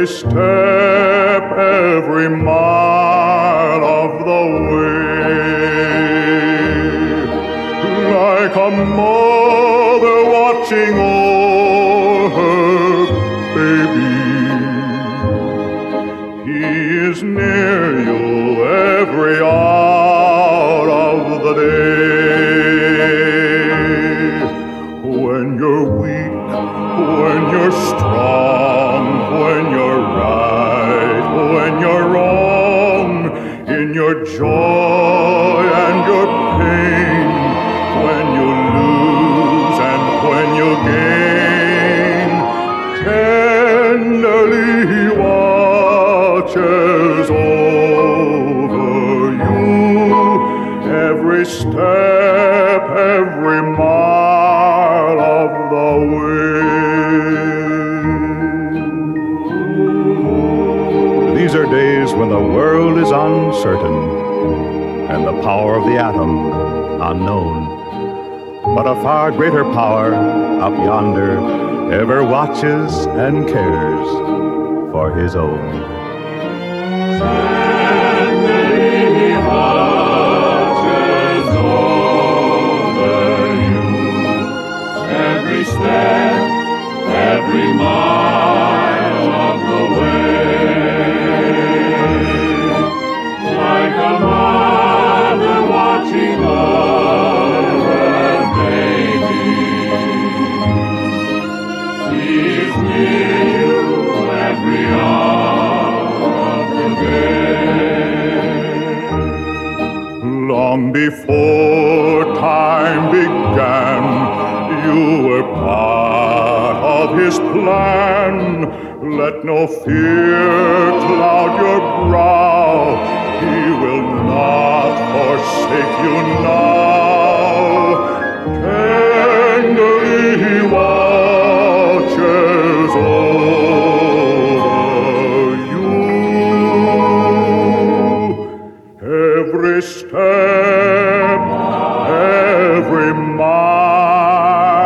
every step, every mile of the way. Like a mother watching o'er her baby, He is near you every hour of the day. When you're weak, when you're strong, when you're right, when you're wrong, in your joy and your pain, when you lose and when you gain, tenderly He watches over you, every step, every mile of the way. These are days when the world is uncertain and the power of the atom unknown. But a far greater power up yonder ever watches and cares for His own. He watches over you, every step, every mile of the way. Like a mother watching over her baby, He is near you every hour of the day. Long before time began, you were part of His plan. Let no fear cloud your brow, He will not forsake you now. Tenderly He watches over you, every step, every mile